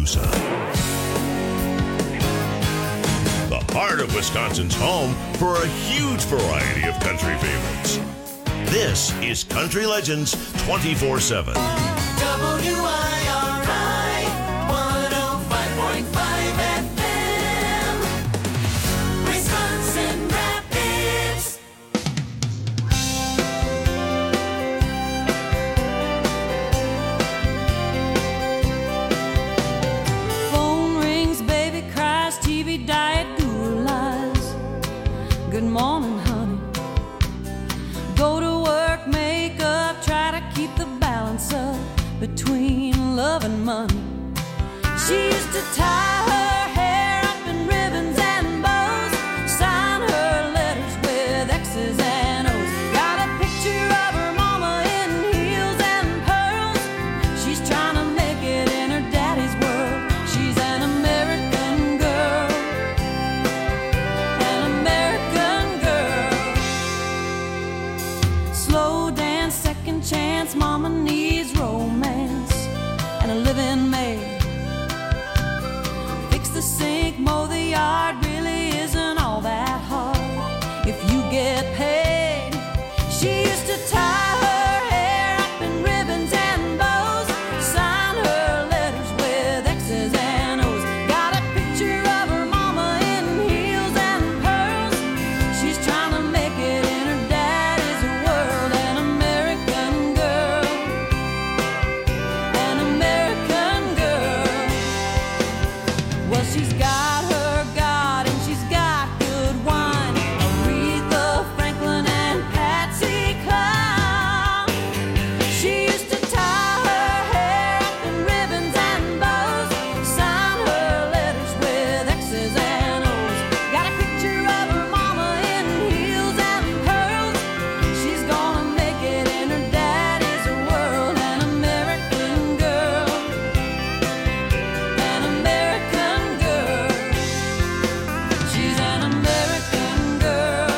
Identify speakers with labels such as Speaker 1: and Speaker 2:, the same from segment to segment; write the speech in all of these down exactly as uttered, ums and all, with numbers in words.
Speaker 1: Tuscaloosa. The heart of Wisconsin's home for a huge variety of country favorites. This is Country Legends twenty-four seven.
Speaker 2: W I R I one oh five point five F M, Wisconsin Rapids.
Speaker 3: Phone rings, baby cries, T V diet, Google lies. Good morning, honey. Go to work, make up, try to keep the balance up between love and money. She used to tie her hair up in ribbons and bows, sign her letters with X's and O's. Got a picture of her mama in heels and pearls. She's trying to make it in her daddy's world. She's an American girl, an American girl. Slow dance, second chance, mama needs romance and a living maid. Fix the sink, mow the yard, really isn't all that hard if you get paid. She used to tie her hair up in ribbons and bows, sign her letters with X's and O's. Got a picture of her mama in heels and pearls. She's trying to make it in her daddy's world. An American girl, an American girl. Well, she's got her God and she's got good wine. Aretha Franklin and Patsy Cline. She used to tie her hair up in ribbons and bows, sign her letters with X's and O's. Got a picture of her mama in heels and pearls. She's gonna make it in her daddy's world. An American girl, an American girl. She's an American girl.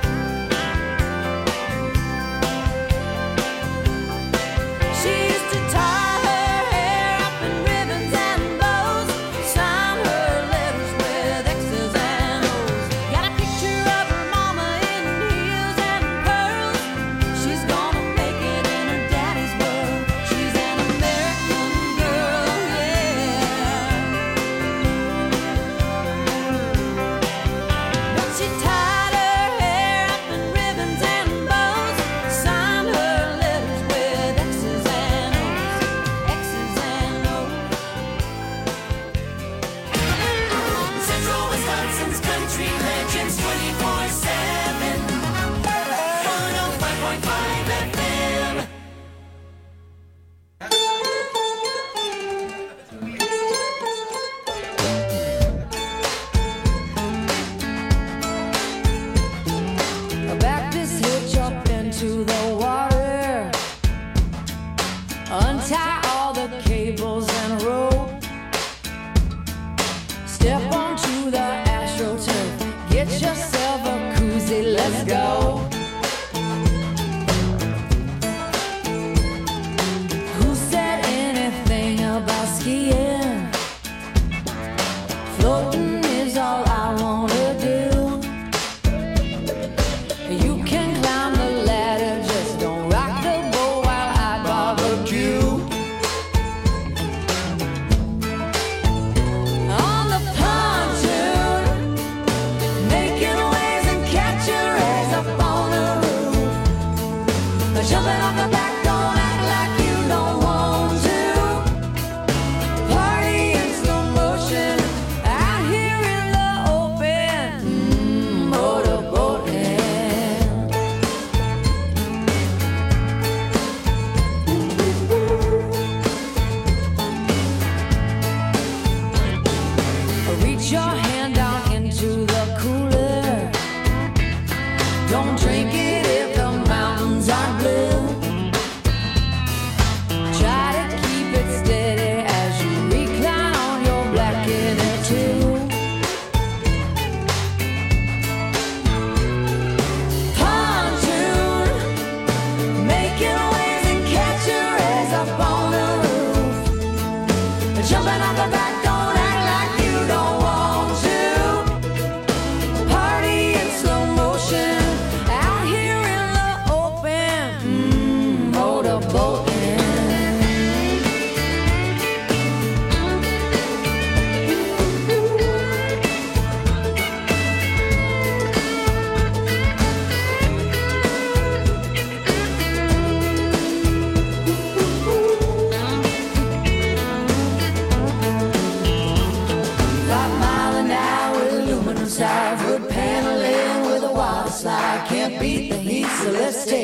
Speaker 3: She used to tie her hair up in ribbons and bows, sign her letters with X's and O's. Got a picture of her mama in heels and pearls. She's gonna make it in her daddy's world. She's an American girl, yeah. But she tied her hair up in ribbons and bows, signed her letters with X's and O's, X's and O's.
Speaker 2: Central Wisconsin's Country Legends twenty-four seven, one oh five point five F M.
Speaker 3: Back this hitch up into the water. Untie all the cables and rope. Step onto the AstroTurf. Get yourself a koozie, let's go. Who said anything about skiing? Floating is all I wanna do. You can climb the ladder, just don't rock the boat while I barbecue. On the pontoon, making waves and catching rays up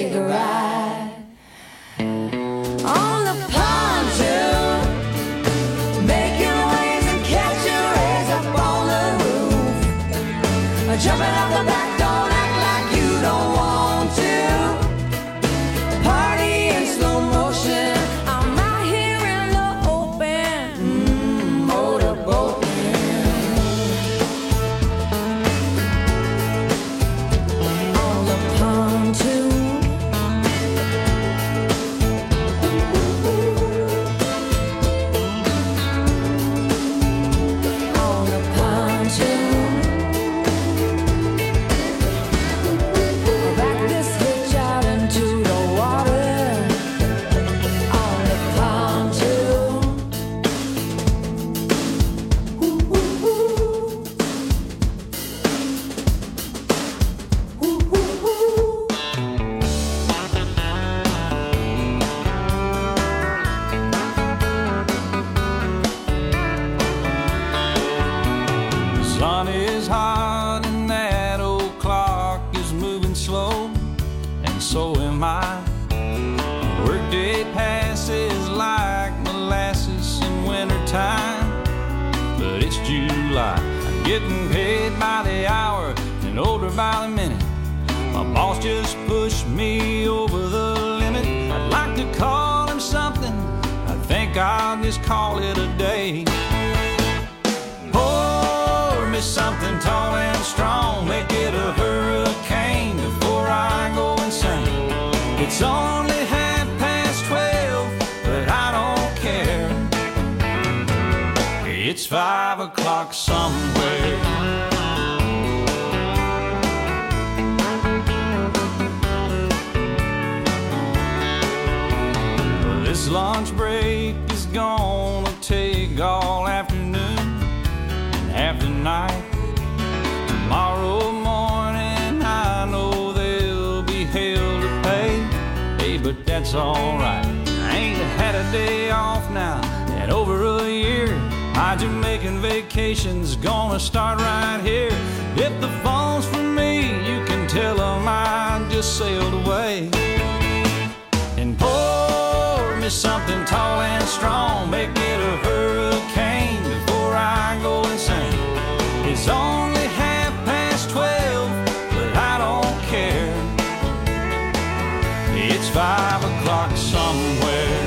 Speaker 3: take a ride on the pontoon. Make your waves and catch your rays up on the roof. Jumping out the back, don't act like you don't want to. Party in slow motion. I'm out here in the open, mm, motorboating on the pontoon. On the pontoon. Back this hitch out into the water on the pontoon. Ooh, ooh, ooh. Ooh, ooh, ooh.
Speaker 4: The sun is hot and that old clock is moving slow, and so am I. Workday passes like molasses in wintertime, but it's July. I'm getting paid by the hour and older by the minute. My boss just pushed me over the limit. I'd like to call him something. I think I'll just call it a day. Pour me something tall and strong, make it a hurricane before I go insane. It's only half past twelve, but I don't care. It's five o'clock somewhere. This lunch break is gonna take all afternoon and half the night. Tomorrow morning I know there'll be hell to pay. Hey, but that's alright. I ain't had a day off now in over a year. My Jamaican vacation's gonna start right here. If the phone's for me, you can tell them I just sailed away. And pour me something tall and strong, make it a hurricane before I go insane. It's only half past twelve, but I don't care. It's five o'clock somewhere.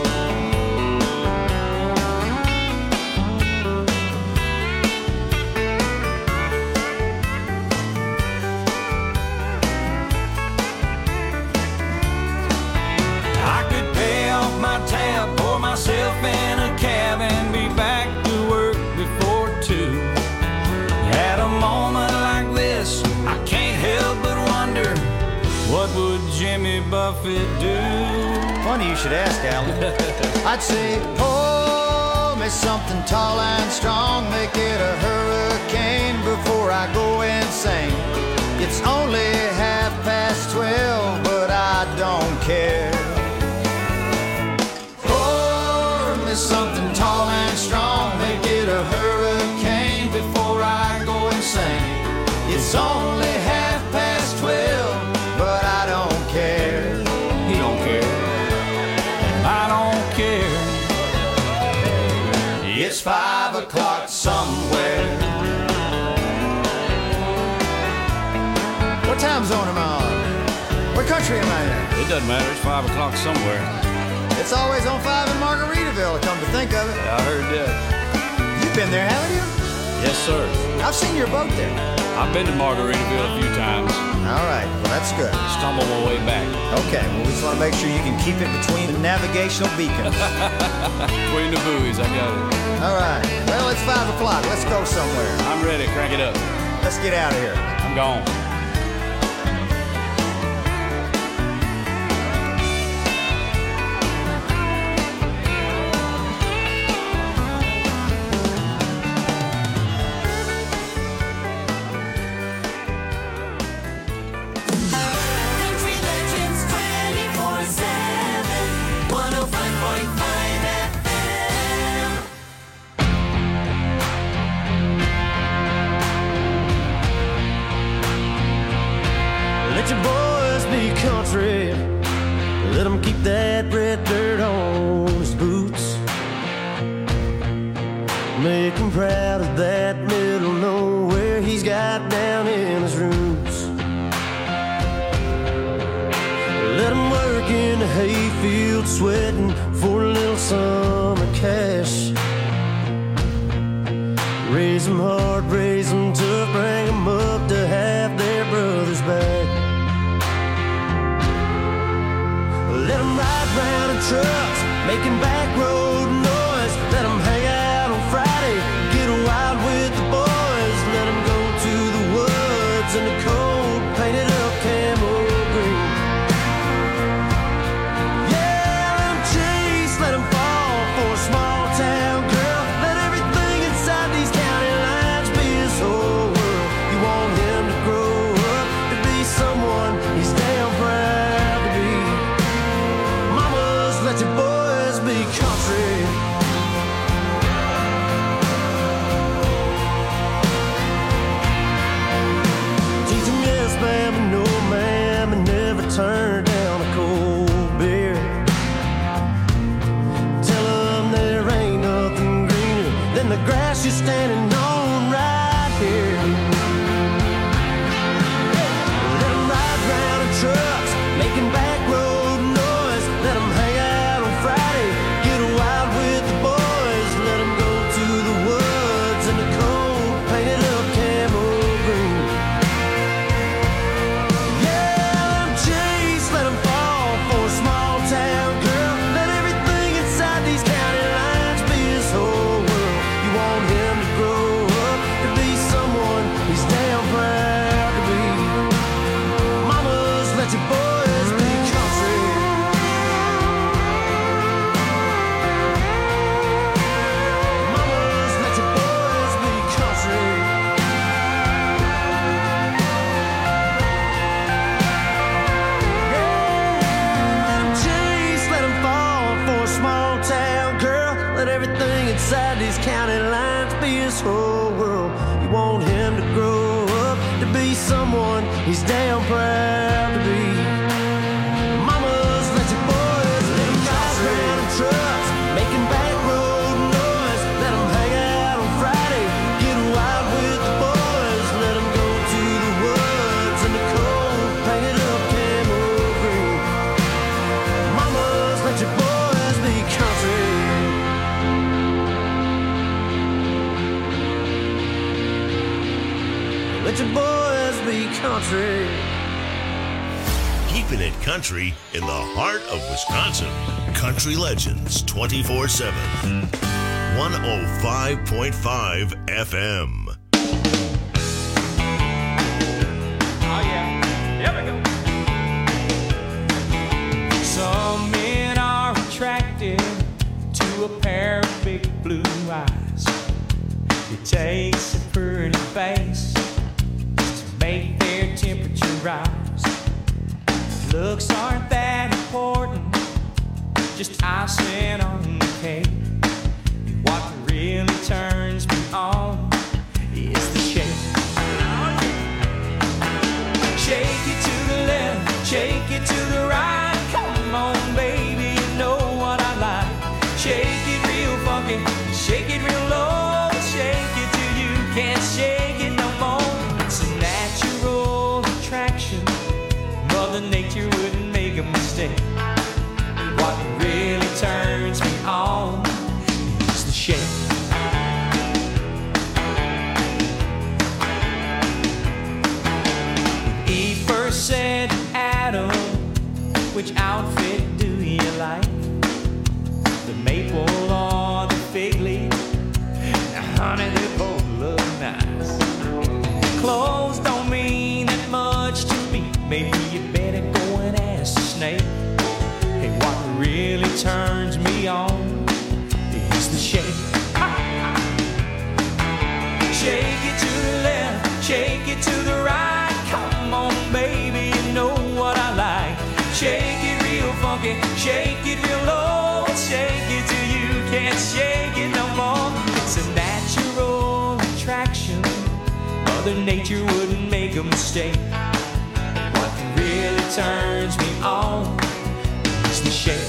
Speaker 4: I could pay off my tab, pour myself in a cab, and be back to work before two. At a moment like this, I can't help but wonder, what would Jimmy Buffett do?
Speaker 5: Funny you should ask, Alan. I'd say, pour me something tall and strong, make it a hurricane before I go insane. It's only half past twelve, but I don't care. Pour me something tall and strong, make it a hurricane before I go insane. It's only half past twelve, but I don't care.
Speaker 4: He don't care. I don't care.
Speaker 5: It's five o'clock somewhere. What time zone am I on? What country am I in?
Speaker 4: It doesn't matter. It's five o'clock somewhere.
Speaker 5: It's always on five in Margaritaville, come to think of it.
Speaker 4: Yeah, I heard that.
Speaker 5: You've been there, haven't you?
Speaker 4: Yes, sir.
Speaker 5: I've seen your boat there.
Speaker 4: I've been to Margaritaville a few times.
Speaker 5: All right, well, that's good.
Speaker 4: Stumble my way back.
Speaker 5: Okay, well, we just want to make sure you can keep it between the navigational beacons.
Speaker 4: Between the buoys, I got it.
Speaker 5: All right, well, it's five o'clock. Let's go somewhere.
Speaker 4: I'm ready. Crank it up.
Speaker 5: Let's get out of here.
Speaker 4: I'm gone.
Speaker 2: Country Legends twenty-four seven, one oh five point five F M.
Speaker 5: country. Let him keep that red dirt on his boots. Make him proud of that middle nowhere he's got down in his roots. Let him work in the hayfield sweating for a little summer cash. Raise them hard, raise them tough, bring them up to have their brothers back. Let them ride round in trucks, making back road noise. Let them hang out on Friday, get wild with the boys. Let them go to the woods in the cold, painted up camo green. Yeah, let them chase, let them fall for a small town girl. Let everything inside these county lines be his whole world. You want him to grow up to be someone he's damn proud to be. Mamas, let your boys be country. Teach him yes, ma'am, and no, ma'am, and never turn down a cold beer. Tell them there ain't nothing greener than the grass you're standing on right here. Let them ride round in trucks, making back road noise. Let them hang out on Friday, get wild with the boys. Let them go to the woods in the cold, painted up camo green. Yeah, let them chase, let them fall for a small town girl. Let everything inside these county lines be his whole world. You want him to grow up to be someone he's damn proud to be. Mamas, let your boys be country. Mamas, let your boys be country. Let him chase, let him fall for a small town girl. Let everything inside these county lines be his whole world. You want him to grow up to be someone he's damn proud to be. Mamas, let your boys be country. Ride round in trucks, making back road noise. Let them hang out on Friday, get wild with the boys. Let them go to the woods in the cold, painted up camo green. Mamas, let your boys be country. Let your boys be country.
Speaker 1: Keeping it country in the heart of Wisconsin. Country Legends twenty-four seven. one oh five point five F M.
Speaker 4: Oh yeah, here we go. Some men are attracted to a pair of big blue eyes. It takes a pretty face to make their temperature rise. Looks aren't that important, just icing on the cake. What really turns me on is the shake. Shake it to the left, shake it to the right. Come on, baby, you know what I like. Shake it real funky, shake it real low. Shake it till you can't shake it no more. It's a natural attraction. Mother Nature wouldn't make a mistake. What really turns me on is the shake. When Eve first said to Adam, which outfit do you like? The maple or the fig leaf? Now, honey, they both look nice. Clothes don't mean that much to me. Maybe you better go and ask the snake. Hey, what really turns me on is the shake. Shake it to the left, shake it to the right. Come on, baby, you know what I like. Shake it real funky, shake it real low. Shake it till you can't shake it no more. It's a natural attraction. Mother Nature wouldn't make a mistake. What really turns me on. It's the Shed.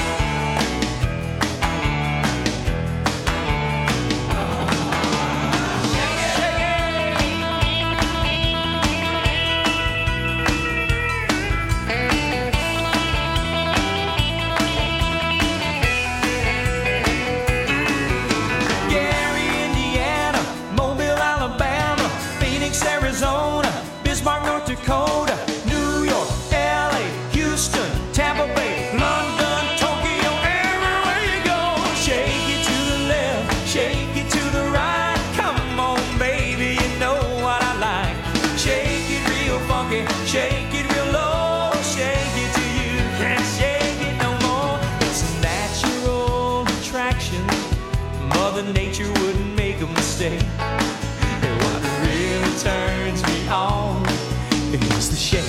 Speaker 6: Dakota, New York, L A, Houston, Tampa Bay, London, Tokyo, everywhere you go. Shake it to the left, shake it to the right. Come on, baby, you know what I like. Shake it real funky, shake it real low. Shake it till you can't shake it no more. It's a natural attraction. Mother Nature wouldn't make a mistake. And what really turns me on, it's the Shed.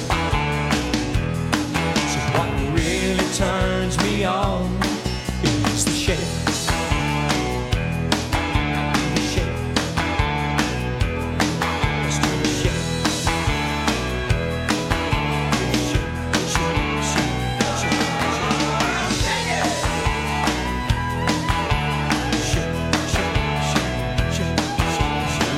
Speaker 6: So what really turns me on is the Shed. The Shed. Let's do the Shed. Shed, shed, shed, shed, shed. Shake it! Shed, shed, shed, shed, shed, shed.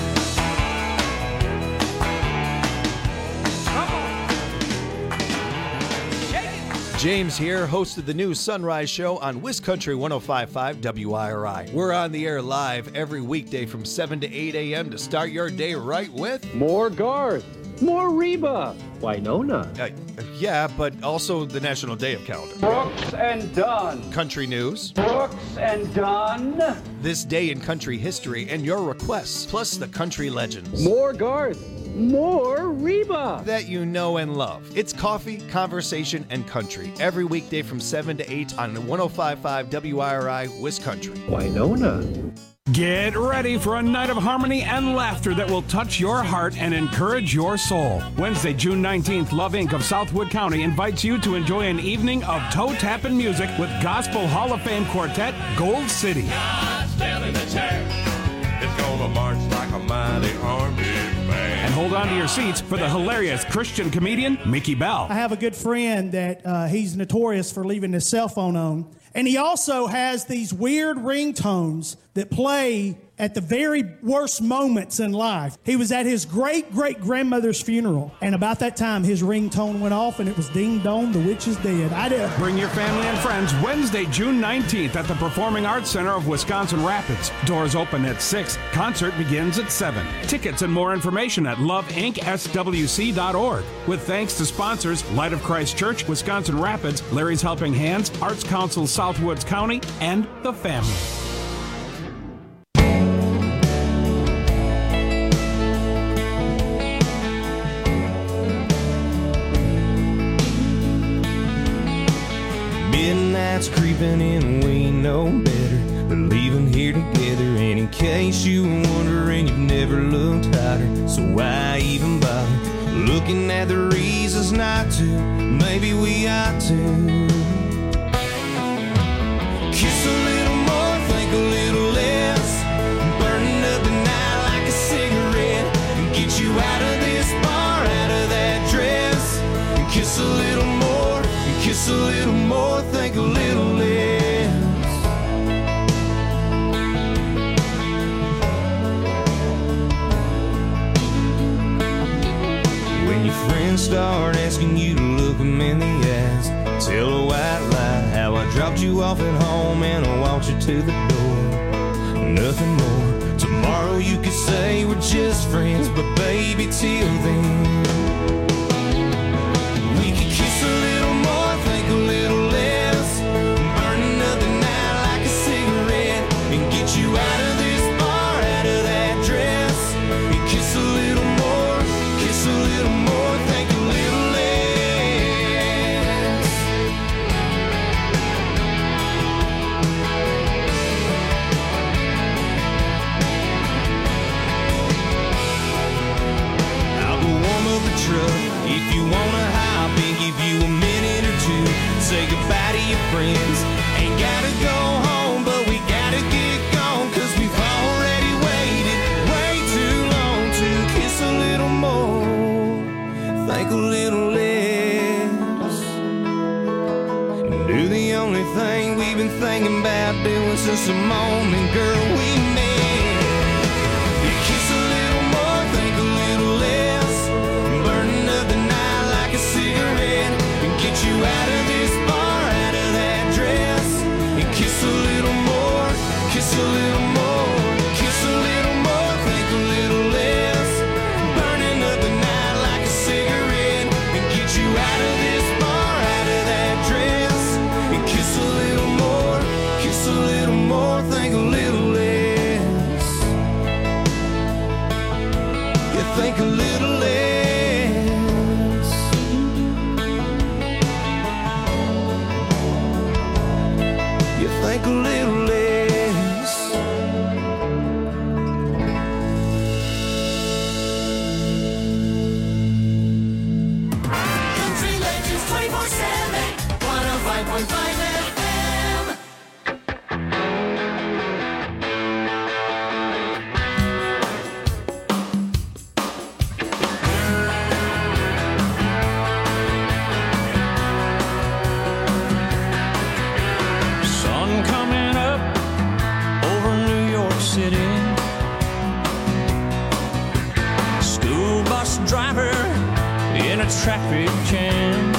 Speaker 7: James here, host of the new Sunrise Show on Wiz Country one oh five point five W I R I. We're on the air live every weekday from seven to eight a.m. to start your day right with...
Speaker 8: More Garth, more Reba, Winona.
Speaker 7: Uh, yeah, but also the National Day of Calendar.
Speaker 8: Brooks and Dunn.
Speaker 7: Country news.
Speaker 8: Brooks and Dunn.
Speaker 7: This day in country history and your requests, plus the country legends.
Speaker 8: More Garth, more Reba.
Speaker 7: That you know and love. It's coffee, conversation, and country. Every weekday from seven to eight on one oh five point five W I R I, Wiz Country.
Speaker 8: Winona.
Speaker 9: Get ready for a night of harmony and laughter that will touch your heart and encourage your soul. Wednesday, June nineteenth, Love Incorporated of Southwood County invites you to enjoy an evening of toe-tapping music with Gospel Hall of Fame quartet Gold City.
Speaker 1: God's telling the church it's gonna march like a mighty army band.
Speaker 9: And hold on to your seats for the hilarious Christian comedian Mickey Bell.
Speaker 10: I have a good friend that uh, he's notorious for leaving his cell phone on. And he also has these weird ringtones that play at the very worst moments in life. He was at his great-great-grandmother's funeral, and about that time, his ringtone went off, and it was Ding Dong, the Witch is Dead. I did.
Speaker 9: Bring your family and friends Wednesday, June nineteenth at the Performing Arts Center of Wisconsin Rapids. Doors open at six. Concert begins at seven. Tickets and more information at love inc s w c dot org. With thanks to sponsors Light of Christ Church, Wisconsin Rapids, Larry's Helping Hands, Arts Council Southwoods County, and the family.
Speaker 11: Midnight's creeping in, we know better. We're leaving here together, and in case you were wondering, you've never looked hotter. So why even bother looking at the reasons not to? Maybe we ought to kiss a little more, think a little less, burning up the night like a cigarette, and get you out of this bar, out of that dress, and kiss a little more, and kiss a little more, think a little less. When your friends start asking you to look them in the eyes, tell a white lie how I dropped you off at home and I walked you to the door. Nothing more. Tomorrow you could say we're just friends, but baby, till then we could kiss a little more, think a little less, burning up the night like a cigarette, and get you out of this bar, out of that dress, and kiss a little more, kiss a little more, think a little less. I'll go warm up the truck if you wanna hop and give you a minute or two. Say goodbye to your friends. Ain't gotta go home, but we gotta get gone, cause we've already waited way too long to kiss a little more, think a little less. You're the only thing we've been thinking about doing since the moment, girl, we met. You kiss a little more, think a little less, burning up the night like a cigarette, and get you out of this bar, out of that dress. And kiss a little more, kiss a little more, kiss a little more, think a little less, burning up the night like a cigarette, and get you out of this bar, out of that dress. And kiss a little more, kiss a little more, think a little less. You think a little less. You think a little less.
Speaker 2: Country Legends twenty-four seven, one oh five point five F M.
Speaker 4: Sun coming up over New York City. School bus driver in a traffic jam,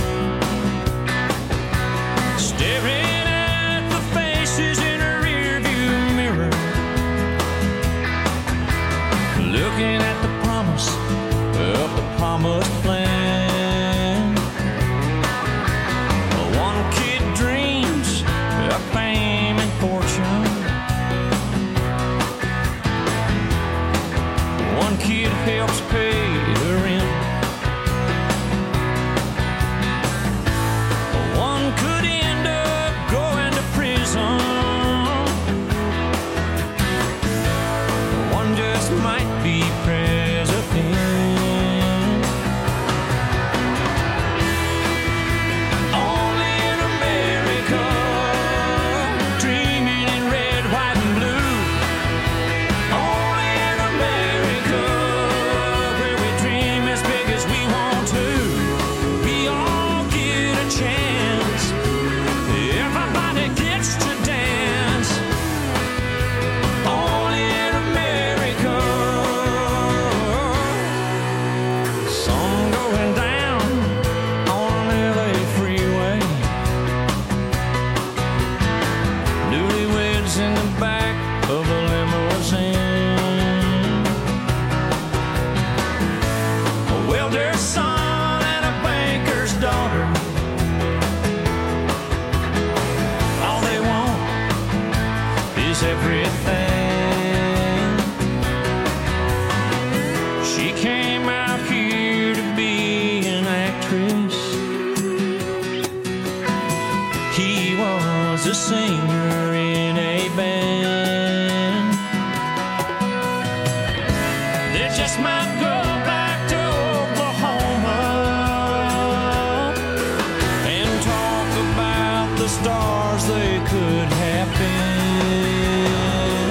Speaker 4: staring at the faces in a rearview mirror, looking at the promise of the promised plan. One kid dreams of fame and fortune. One kid helps pay the rent. One could end up going to prison. One just might be president. Only in America, dreaming in red, white, and blue. Only in America, where we dream as big as we want to. We all get a chance. Everybody gets to dance. Only in America. Sun going down on an L A freeway. Newlyweds in the back of a limousine. A welder's son and a banker's daughter. All they want is everything. She came out here to be an actress. He was a singer in a band. They just might go back to Oklahoma and talk about the stars they could have been.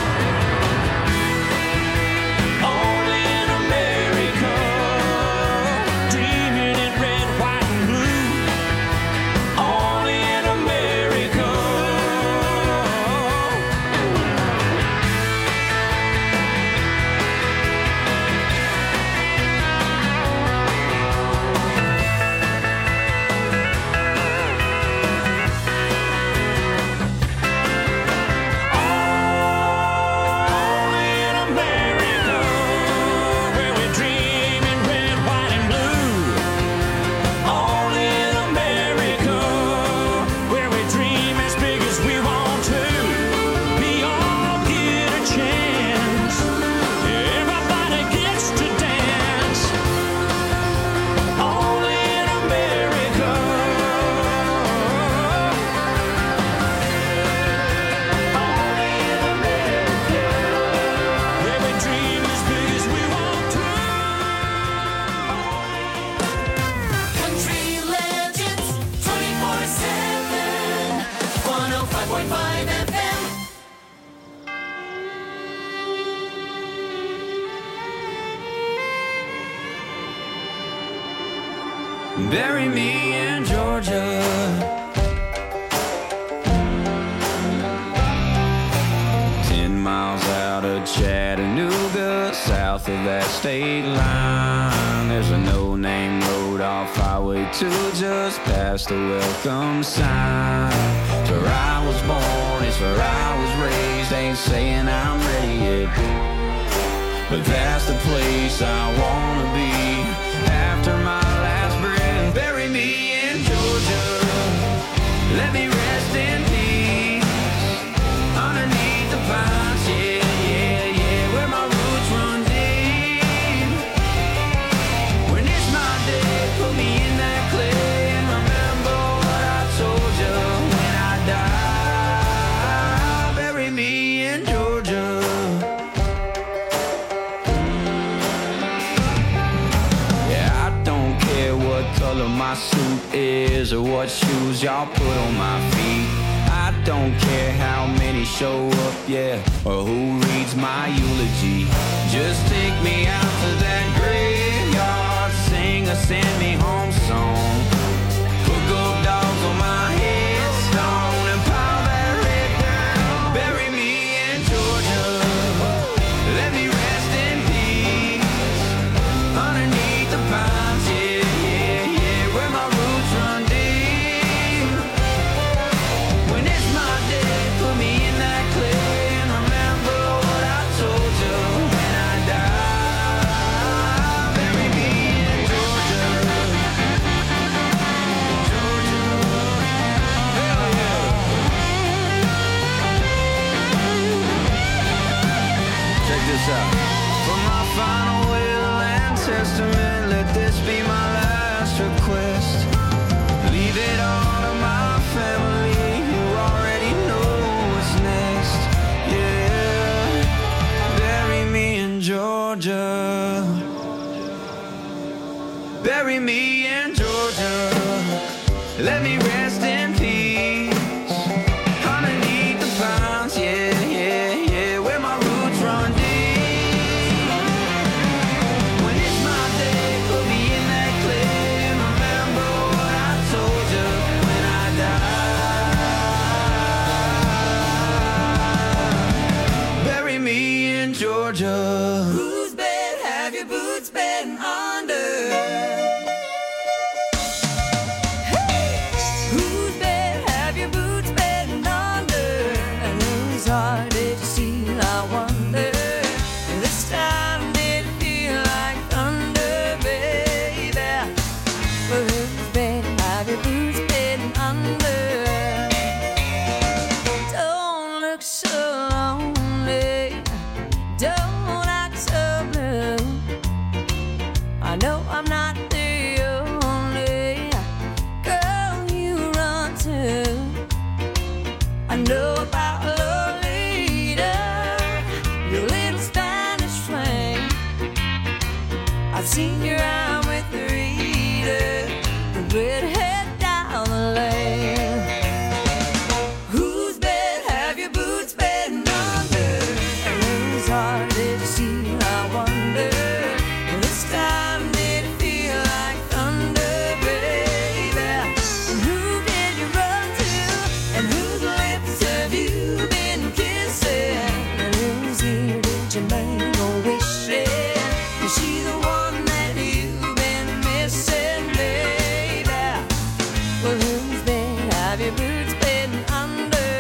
Speaker 4: Only in America, dreaming in red, white, and blue. Only in America. Only in America, where we dream in red, white, and blue. Only in America, where we dream as big as we want to. We all get a chance. Everybody gets to dance. Only in America. Only in America, where we dream as big as we want to.
Speaker 2: Country Legends twenty-four seven, one oh five point five F M.
Speaker 4: Bury me in Georgia, of Chattanooga, south of that state line. There's a no-name road off Highway two, just past the welcome sign. It's where I was born, it's where I was raised. Ain't saying I'm ready yet, but that's the place I wanna be. After my last breath, bury me in Georgia. Let me rest in peace underneath the pines, yeah, yeah, yeah, where my roots run deep. When it's my day, put me in that clay and remember what I told you when I die. Bury me in Georgia. Yeah, I don't care what color my suit is or what shoes y'all put on my feet. I don't care how many show up, yeah, or who reads my eulogy. Just take me out to that graveyard, sing a send me home song. Hook up dogs on my headstone and pile that red dirt. Bury me in Georgia. Let me rest in peace underneath the pines, yeah, yeah, yeah, where my roots run deep. When it's my day, put me in that clay and remember what I told you when I die. Bury me in Georgia. Georgia. Hell yeah. Check this out. For my final will and testament, let this be my last request. Leave it all to my family, you already know what's next. Yeah, bury me in Georgia. Bury me in Georgia. Let me rest in peace underneath the pines, yeah, yeah, yeah, where my roots run deep. When it's my day, put me in that clay and remember what I told you when I die. Bury me in Georgia.
Speaker 2: Whose bed have your boots been under?
Speaker 3: Whose bed have your boots been under? And whose heart did you steal, I wonder? This time did it feel like thunder, baby? Well, whose bed have your boots been under? Don't look so lonely, don't act so blue. I know I'm not the only girl you run to. I know about Lolita, your little Spanish flame. I've seen you out with Rita, the redhead down the lane. Whose bed have your boots been under? And whose heart did you steal, I wonder? This time did it feel like thunder, baby? And who did you run to? And whose lips have you been kissing? And whose ear did you make a wish in? Is she the one that you've been missing, baby? Well, whose bed have your boots been under?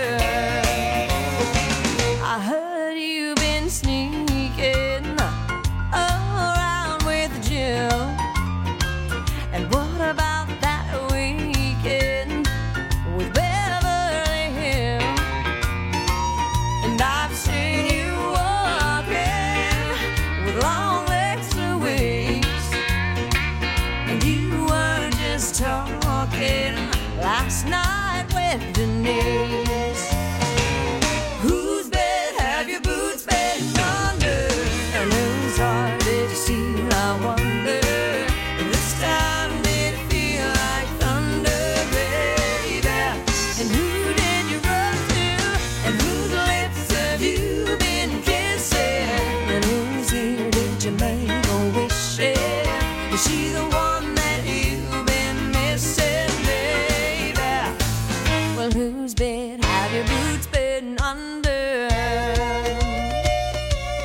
Speaker 3: I heard you've been sneaking around with Jill. And what about that weekend with Beverly Hills? And I've seen you walking with long legs for weeks. And you were just talking last night with Denise. Whose bed have your boots been under? And whose heart did you steal, I wonder? This time did it feel like thunder, baby? And who did you run to? And whose lips have you been kissing? And whose ear did you make a wish in? Is she the one that you've been missing, baby? Well, whose bed have your boots been under?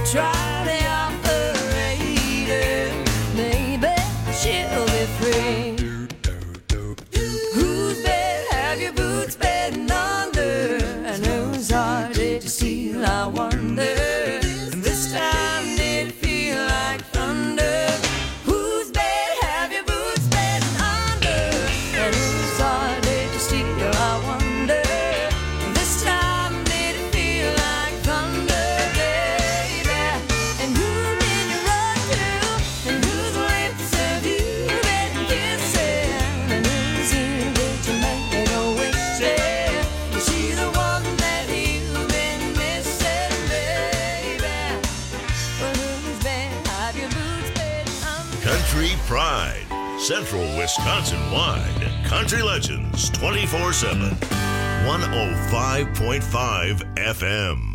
Speaker 3: try the operator, maybe she'll be free. Whose bed have your boots been under? And whose heart did you steal, I wonder? And this time did it feel like thunder? Whose bed have your boots been under? And whose heart did you steal, I wonder? And this time did it feel like thunder, baby? And who did you run to? And whose lips have you been kissing? And whose ear did you make a wish in? Is she the one that you've been missing, baby? But whose bed have your boots been under?
Speaker 1: Country Pride, Central Wisconsin wide. Country Legends twenty-four seven. one oh five point five F M.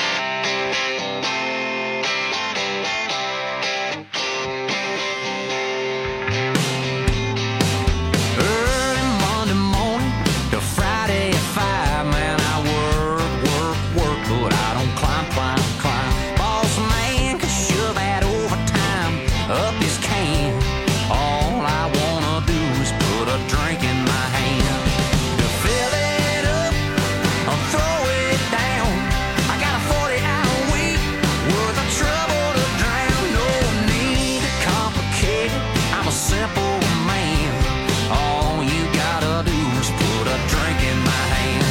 Speaker 6: Early Monday morning to Friday at five, man, I work, work, work, but I don't climb, climb, climb. Boss man can shove that overtime up his can. All I wanna do is put a drink in my hand. To fill it up or throw it down, I got a forty-hour week worth of trouble to drown. No need to complicate it, I'm a simple man. All you gotta do is put a drink in my hand.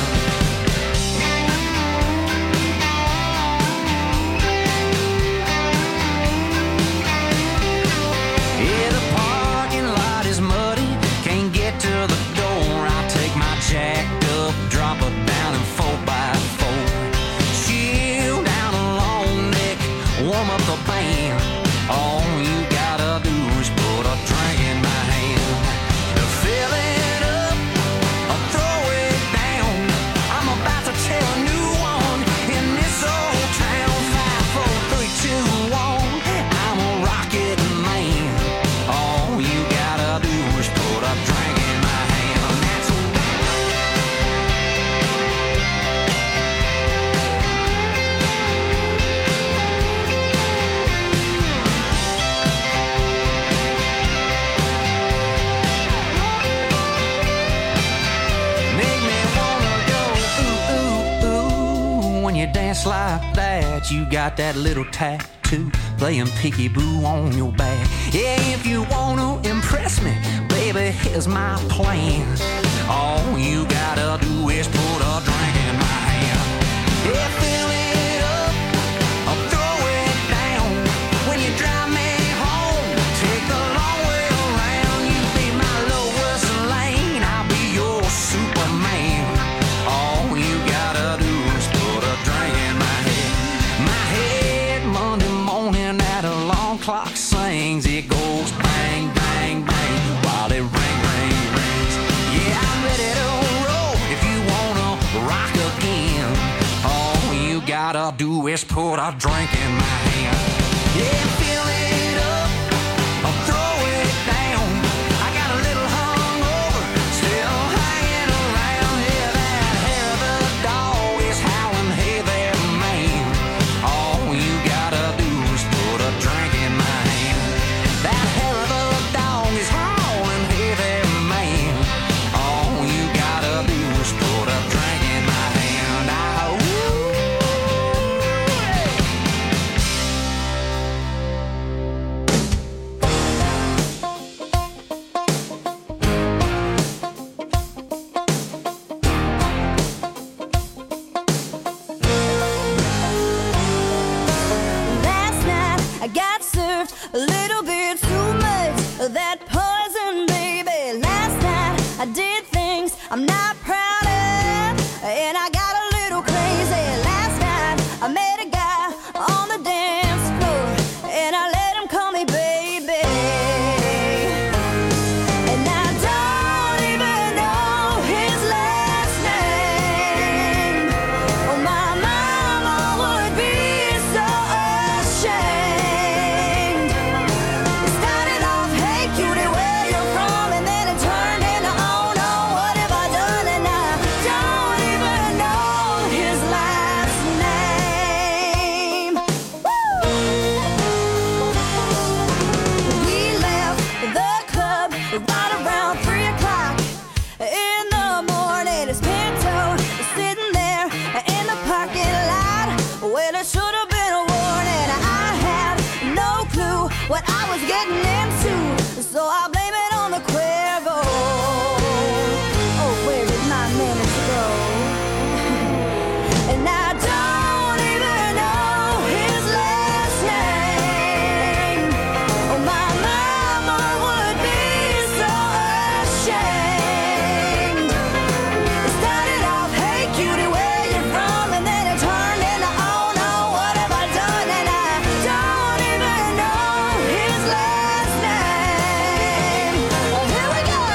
Speaker 6: Yeah, the parking lot is muddy, can't get to the door. I take my jacked up, drop it down in four by four. Chill down a long neck, warm up the band. All you gotta do is put a drink in my hand. To fill it up or throw it down, I'm about to tell a new one in this old town. Five, four, three, two, one, I'm a rocket man. All you gotta do is put a drink in my hand. That's make me wanna go ooh, ooh, ooh. When you dance like that, you got that little tattoo playing peekaboo on your back. Yeah, if you wanna impress me, baby, here's my plan. All you gotta do is put a drink in my hand. Yeah, fill it up or throw it down. When you drive me home, take the long way around. You be my Lois Lane, I'll be your Superman. All you gotta do is put a drink in my head. My head Monday morning at alarm clock sings. It goes bang, bang, bang while it ring, ring, rings. Yeah, I'm ready to roll if you wanna rock again. All you gotta do is put a drink in my hand. Yeah, fill it up or throw it down. I got a little hungover, still hanging around. Yeah, that hair of the dog is howling, hey there, man. All you gotta do is put a drink in my hand. That hair of the dog is howling, hey there, man. All you gotta do is put a drink in my hand. Ah, ooh, hey.
Speaker 3: it should have been a warning. I had no clue what I was getting into, so I blame it on the Cuervo. Oh, where did my manners go? And I don't even know his last name. Oh, my mama would be so ashamed. It started off, hey cutie, where you from? And then it turned into, oh no, what have I done? And I don't even know his last name. Oh, here we go.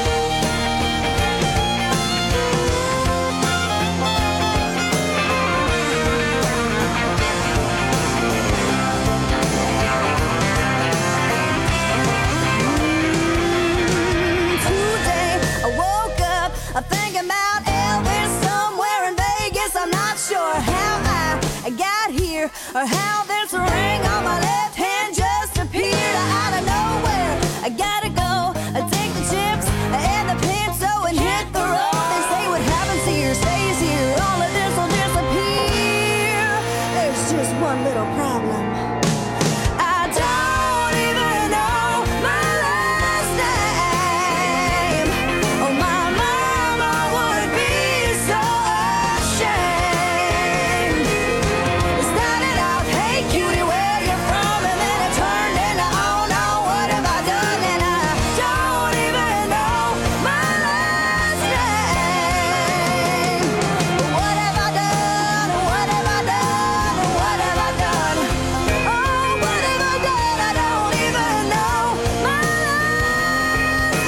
Speaker 3: Today I woke up uh, thinking about Elvis somewhere in Vegas. I'm not sure how I got here or how this ring on my left hand just appeared out of nowhere. I gotta go uh, take the chips and the pencil and hit the road. They say what happens here stays here. All of this will disappear. There's just one little problem. I don't even know my last name. Oh, my mama would be so ashamed. It started out, hey cutie, where you from? And then it turned into, oh no, what have I done? And I don't even know my last name. What have I done? What have I done? What have I done? Oh, what have I done? I don't even know my last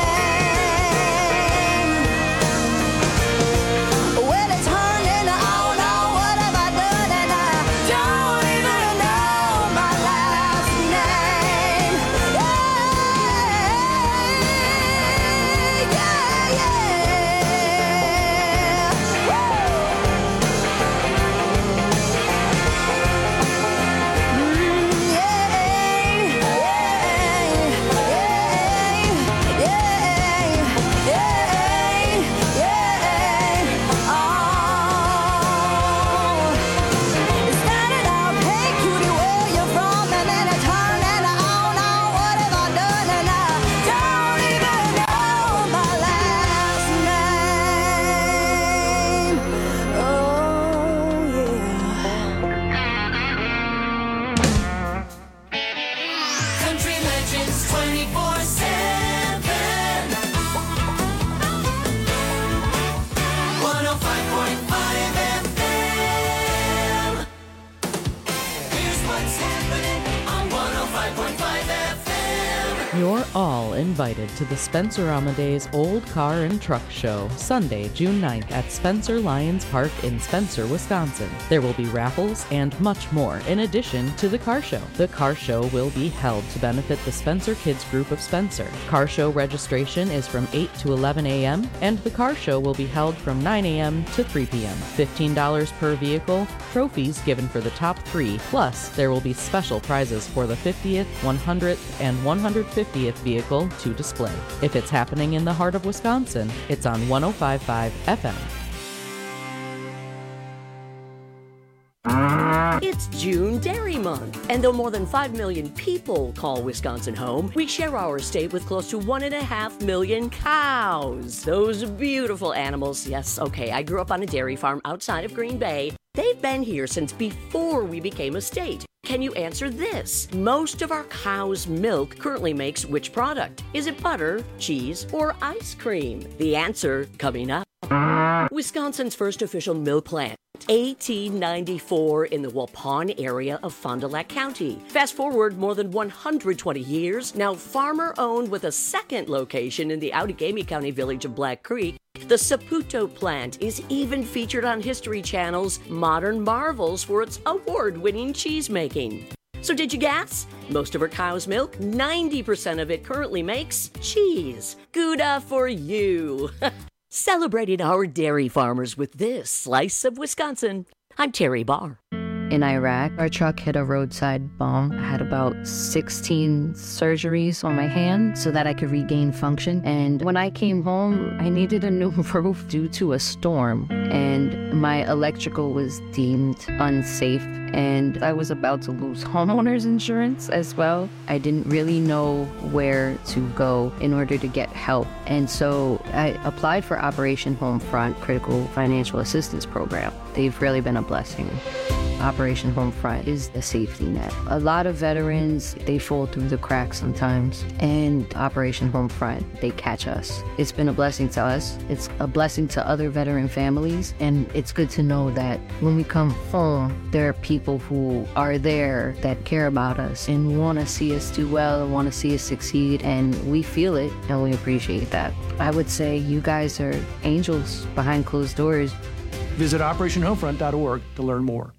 Speaker 3: name. Well, it turned into, oh no, what have I done? And I don't even know my last name. Yeah, yeah, It started out, hey cutie, where you from? And then it turned into, oh no, what have I done? And I don't even know my last name. Oh yeah.
Speaker 2: Country Legends twenty-four seven. one oh five point five F M. Here's what's happening on one oh five point five F M.
Speaker 12: You're all invited to the Spencer Amadeus Old Car and Truck Show, Sunday, June ninth at Spencer Lions Park in Spencer, Wisconsin. There will be raffles and much more in addition to the car show. The car show will be held to benefit the Spencer Kids Group of Spencer. Car show registration is from eight to eleven a.m. and the car show will be held from nine a.m. to three p.m. fifteen dollars per vehicle, trophies given for the top three, plus there will be special prizes for the fiftieth, one hundredth, and one hundred fiftieth vehicle to display. If it's happening in the heart of Wisconsin, it's on one oh five point five F M.
Speaker 13: It's June Dairy Month, and though more than five million people call Wisconsin home, we share our state with close to one and a half million cows. Those beautiful animals. Yes, okay, I grew up on a dairy farm outside of Green Bay. They've been here since before we became a state. Can you answer this? Most of our cow's milk currently makes which product? Is it butter, cheese, or ice cream? The answer coming up. Wisconsin's first official milk plant, eighteen ninety-four, in the Waupun area of Fond du Lac County. Fast forward more than one hundred twenty years, now farmer-owned with a second location in the Outagamie County village of Black Creek. The Saputo plant is even featured on History Channel's Modern Marvels for its award-winning cheese making. So did you guess? Most of our cow's milk, ninety percent of it currently makes cheese. Gouda for you! Celebrating our dairy farmers with this slice of Wisconsin. I'm Terry Barr.
Speaker 14: in Iraq. Our truck hit a roadside bomb. I had about sixteen surgeries on my hand so that I could regain function. And when I came home, I needed a new roof due to a storm. And my electrical was deemed unsafe. And I was about to lose homeowners insurance as well. I didn't really know where to go in order to get help. And so I applied for Operation Homefront Critical Financial Assistance Program. They've really been a blessing. Operation Homefront is the safety net. A lot of veterans, they fall through the cracks sometimes, and Operation Homefront, they catch us. It's been a blessing to us. It's a blessing to other veteran families, and it's good to know that when we come home, there are people who are there that care about us and want to see us do well and want to see us succeed, and we feel it, and we appreciate that. I would say you guys are angels behind closed doors.
Speaker 8: Visit operation homefront dot org to learn more.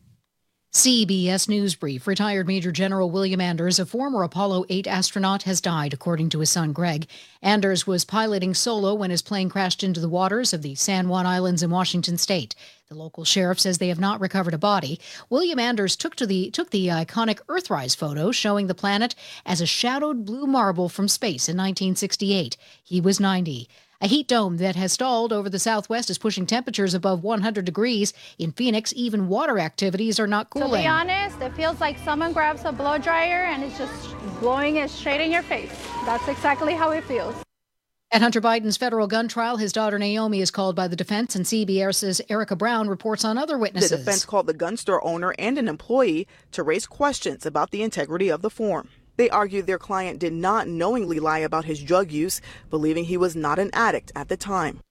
Speaker 15: C B S News Brief. Retired Major General William Anders, a former Apollo eight astronaut, has died, according to his son Greg. Anders was piloting solo when his plane crashed into the waters of the San Juan Islands in Washington state. The local sheriff says they have not recovered a body. William Anders took to the took the iconic Earthrise photo showing the planet as a shadowed blue marble from space in nineteen sixty-eight. He was ninety. A heat dome that has stalled over the southwest is pushing temperatures above one hundred degrees. In Phoenix, even water activities are not cooling.
Speaker 16: To be honest, it feels like someone grabs a blow dryer and it's just blowing it straight in your face. That's exactly how it feels.
Speaker 15: At Hunter Biden's federal gun trial, his daughter Naomi is called by the defense, and C B S's Erica Brown reports on other witnesses.
Speaker 17: The defense called the gun store owner and an employee to raise questions about the integrity of the form. They argued their client did not knowingly lie about his drug use, believing he was not an addict at the time.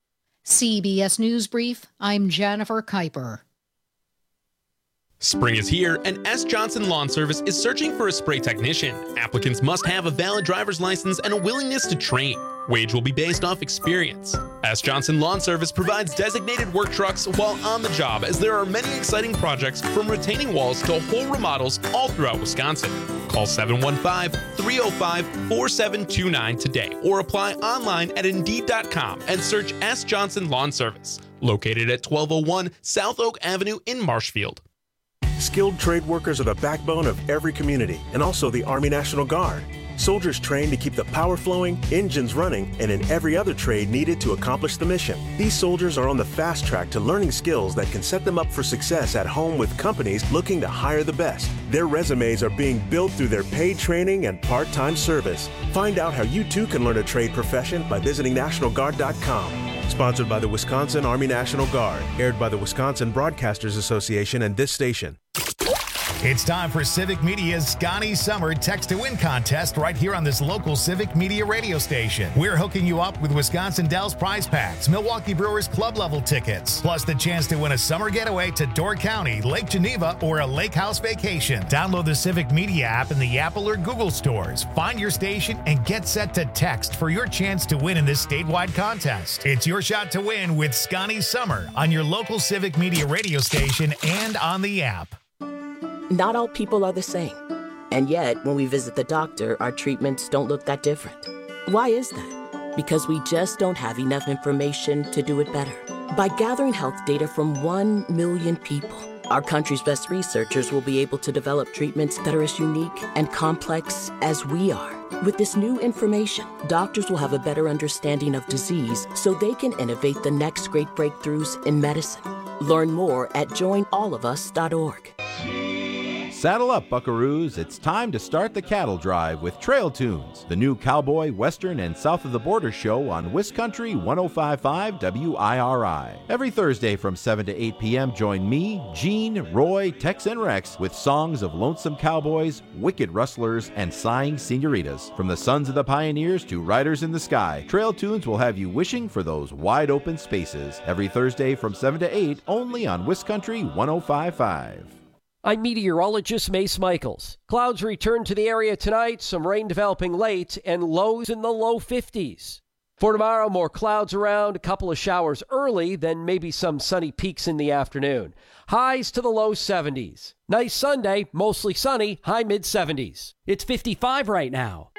Speaker 15: C B S News Brief, I'm Jennifer Kuiper.
Speaker 18: Spring is here, and S. Johnson Lawn Service is searching for a spray technician. Applicants must have a valid driver's license and a willingness to train. Wage will be based off experience. S. Johnson Lawn Service provides designated work trucks while on the job, as there are many exciting projects from retaining walls to whole remodels all throughout Wisconsin. Call seven one five, three oh five, four seven two nine today or apply online at Indeed dot com and search S. Johnson Lawn Service, located at twelve oh one South Oak Avenue in Marshfield.
Speaker 19: Skilled trade workers are the backbone of every community, and also the Army National Guard. Soldiers trained to keep the power flowing, engines running, and in every other trade needed to accomplish the mission. These soldiers are on the fast track to learning skills that can set them up for success at home with companies looking to hire the best. Their resumes are being built through their paid training and part-time service. Find out how you too can learn a trade profession by visiting National Guard dot com. Sponsored by the Wisconsin Army National Guard. Aired by the Wisconsin Broadcasters Association and this station.
Speaker 20: It's time for Civic Media's Scotty Summer Text to Win contest right here on this local Civic Media radio station. We're hooking you up with Wisconsin Dells prize packs, Milwaukee Brewers club level tickets, plus the chance to win a summer getaway to Door County, Lake Geneva, or a lake house vacation. Download the Civic Media app in the Apple or Google stores. Find your station and get set to text for your chance to win in this statewide contest. It's your shot to win with Scotty Summer on your local Civic Media radio station and on the app.
Speaker 21: Not all people are the same. And yet, when we visit the doctor, our treatments don't look that different. Why is that? Because we just don't have enough information to do it better. By gathering health data from one million people, our country's best researchers will be able to develop treatments that are as unique and complex as we are. With this new information, doctors will have a better understanding of disease so they can innovate the next great breakthroughs in medicine. Learn more at join all of us dot org.
Speaker 22: Saddle up, buckaroos. It's time to start the cattle drive with Trail Tunes, the new cowboy, western, and south of the border show on Wiscountry one oh five point five W I R I. Every Thursday from seven to eight p.m., join me, Gene, Roy, Tex, and Rex with songs of lonesome cowboys, wicked rustlers, and sighing senoritas. From the sons of the pioneers to riders in the sky, Trail Tunes will have you wishing for those wide open spaces. Every Thursday from seven to eight, only on Wiscountry one oh five point five.
Speaker 23: I'm meteorologist Mace Michaels. Clouds return to the area tonight, some rain developing late, and lows in the low fifties. For tomorrow, more clouds around, a couple of showers early, then maybe some sunny peaks in the afternoon. Highs to the low seventies. Nice Sunday, mostly sunny, high mid seventies. It's fifty-five right now.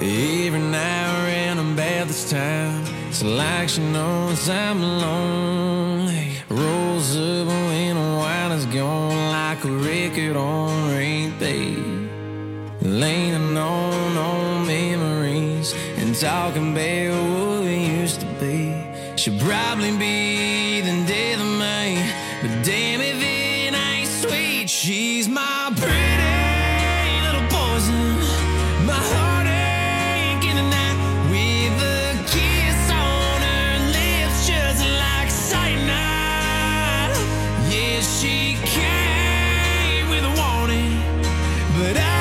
Speaker 11: Every now and then about this time, it's like she knows I'm lonely. Rolls up when the wine is gone like a record on repeat. Leaning on old memories and talking about what we used to be. She'd probably be the death of me, but damn if it ain't sweet. She's my pretty little poison, my heartache in the night, with a kiss on her lips just like cyanide. Yeah, she came with a warning, but I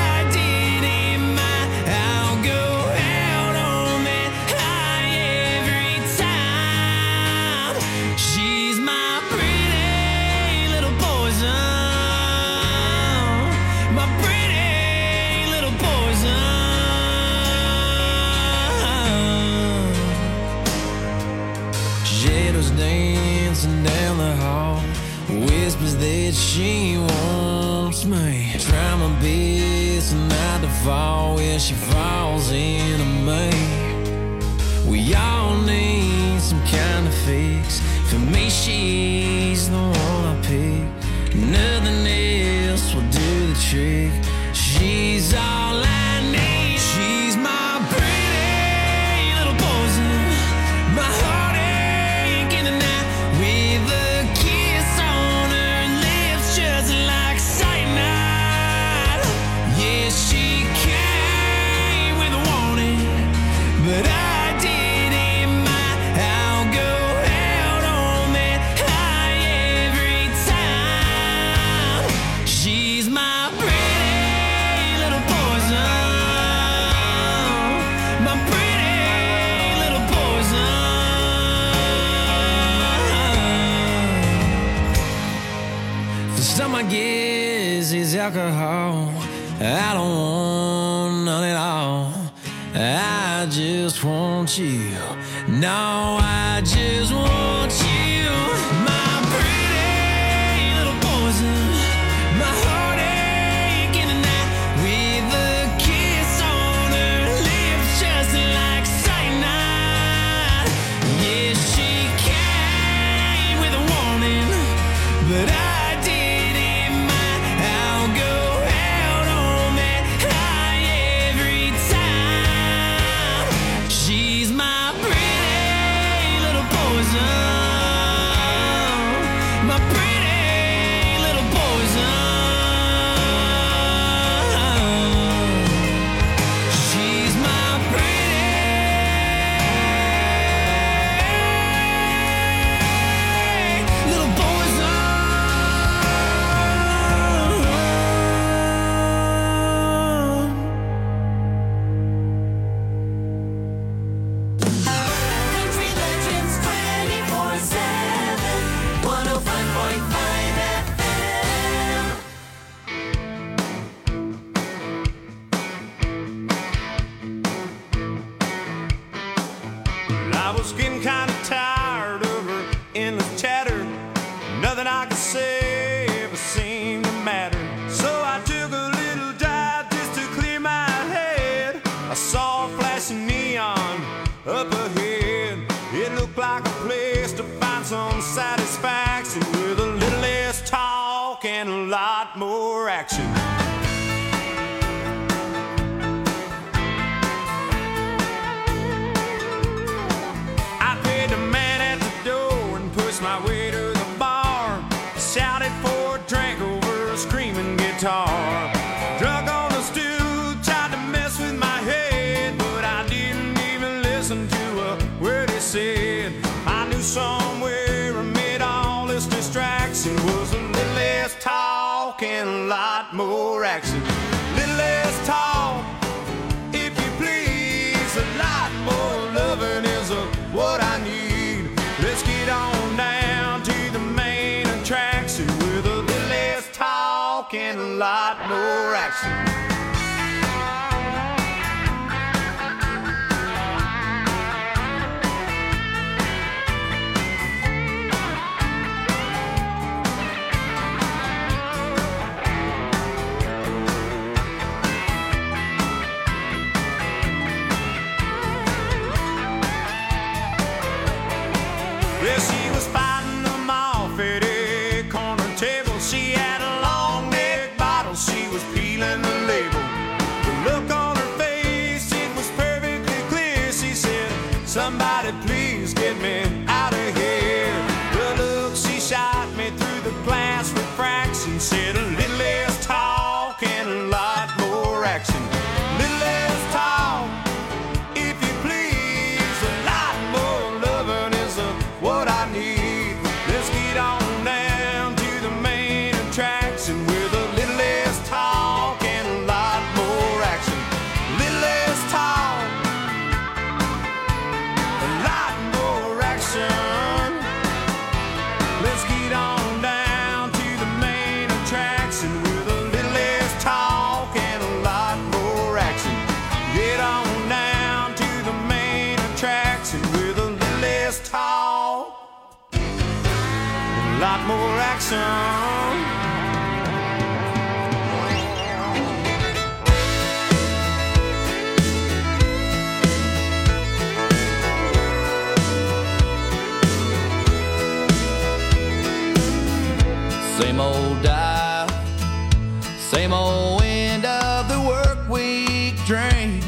Speaker 11: down the hall, whispers that she wants me. Try my best not to fall where she falls into me. We all need some kind of fix. For me, she's the one I pick. Nothing else will do the trick. She's all I need. She's my pretty little poison, my heartache in the night. With a kiss on her lips just like cyanide. Yeah, she came with a warning, but I didn't mind. I'll go out on that high every time. She's my pretty little poison, my pretty little poison. Some I guess is alcohol. I don't want none at all. I just want you. No, I just want you. My pretty little poison, my heartache in the night, with a kiss on her lips just like cyanide. Yeah, she came with a warning, but I satisfaction with a little less talk and a lot more action. I paid the man at the door and pushed my way to the bar. Shouted for a drink over a screaming guitar. Drunk on the stool, tried to mess with my head, but I didn't even listen to a word he said. I knew somewhere amid all this distraction was a little less talk and a lot more action. Little less talk, if you please, a lot more loving is a, what I need. Let's get on down to the main attraction with a little less talk and a lot more action.
Speaker 6: than the label. The look on her face, it was perfectly clear. She said, somebody please get me out of here. The look she shot me through the glass refraction said, a little less talk and a lot more action. A little less talk, if you please. A lot more loving is uh, what I need. Let's get on down to the main attraction with a little less talk and a lot more action. A little less talk, a lot more action. Let's get on down to the main attraction with a little less talk and a lot more action. Get on down to the main attraction with a little less talk, a lot more action.
Speaker 5: Same old dial, same old end of the work week drink.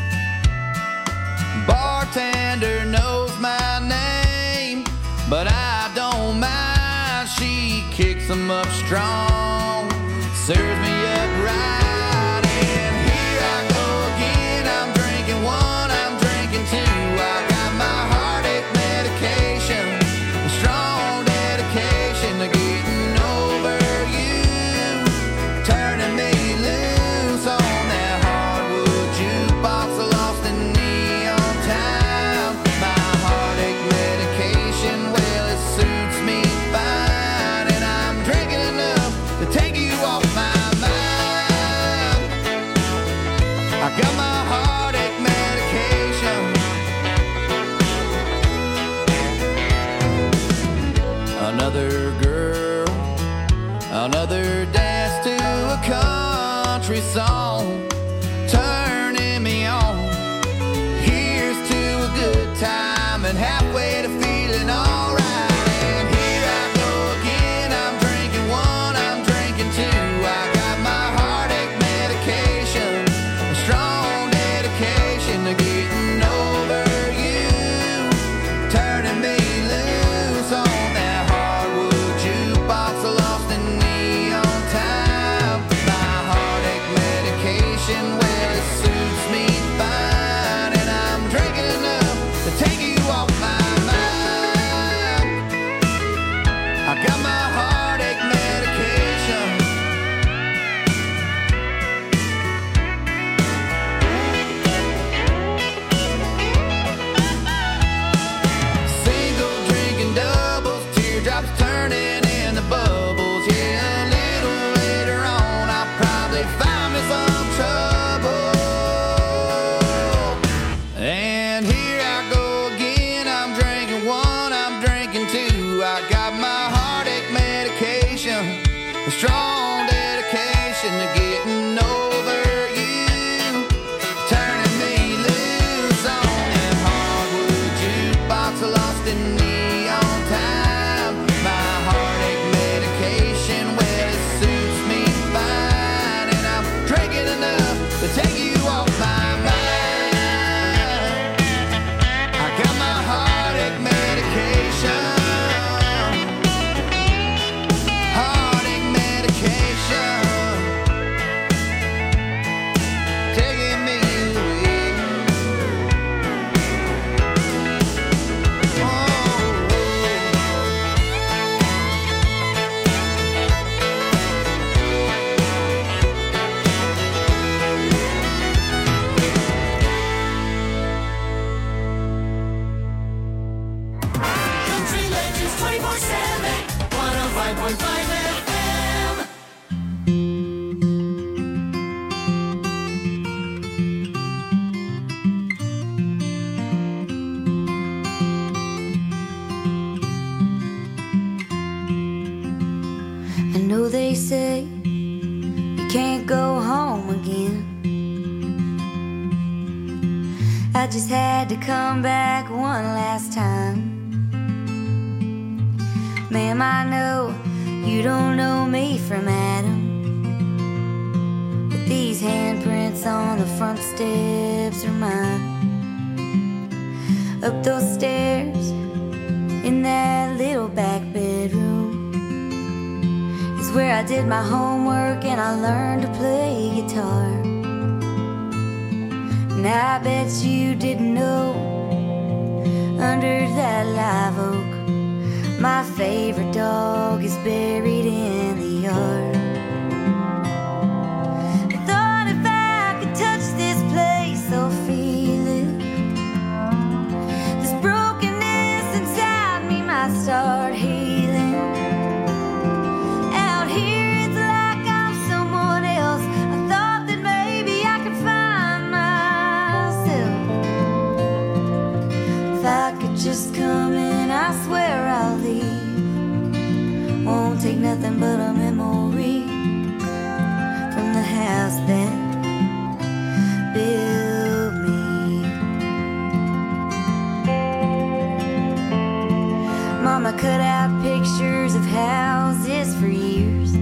Speaker 5: Bartender knows my name, but I don't mind. She kicks them up strong, serves me up right. And here I go again, I'm drinking one, I'm drinking two. I got my heartache medication, a strong dedication to getting over you, turning me loose on that hardwood jukebox, lost in neon town. My heartache medication, well, it suits me fine, and I'm drinking enough to take you off my mind. I got my heartache medication. Another girl, another dance to a country song, turning me on. Here's to a good time and halfway to feeling alright. And here I go again, I'm drinking one, I'm drinking two. I got my heartache medication, a strong dedication to getting over you, turning me loose on that hardwood jukebox, lost in neon time. My heartache medication, well, it suits me fine, and I'm drinking enough to take you off my mind. I got my heartache medication. Single drinking doubles, teardrops turning into bubbles. Yeah, a little later on, I'll probably find me some trouble. And here I go again, I'm drinking one, I'm drinking two. I got my heartache medication, a strong dedication to getting over you, turning me loose on that hardwood jukebox, lost in neon time. My heartache medication, well, it suits me fine, and I'm drinking enough to take you off my mind. I got my heartache medication, heartache medication, taking me away.
Speaker 2: Country Legends twenty-four seven, one oh five point five F M.
Speaker 7: I know they say you can't go home again. I just had to come back one last time. Ma'am, I know you don't know me from Adam, but the front steps are mine. Up those stairs in that little back bedroom is where I did my homework and I learned to play guitar. And I bet you didn't know, under that live oak, my favorite dog is buried in the yard. I thought if I could touch this place, I'll feel it. This brokenness inside me might start healing. Out here it's like I'm someone else. I thought that maybe I could find myself. If I could just come in, I swear I'll leave. Won't take nothing but a memory from the house that built me. Mama cut out pictures of houses for years,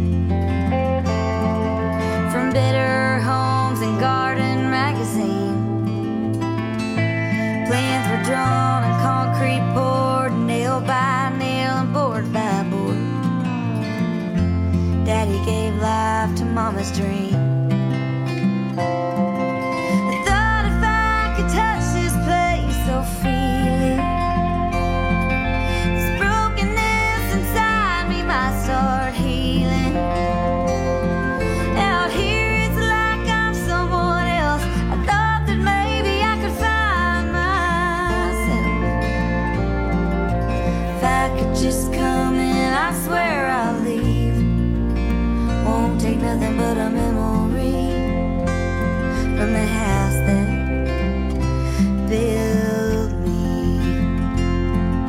Speaker 7: from Better Homes and Garden magazine. Plans were drawn and concrete poured, nail by nail and board by board. Daddy gave life to Mama's dream. I thought if I could touch this place, I'll feel it. This brokenness inside me might start healing. Out here it's like I'm someone else. I thought that maybe I could find myself. If I could just come in, I swear I'll leave. Won't take nothing but a memory from the house that